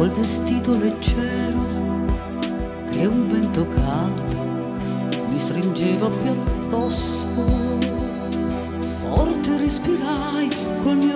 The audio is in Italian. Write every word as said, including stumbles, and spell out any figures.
col vestito leggero che un vento caldo mi stringeva più addosso. Forte respirai col mio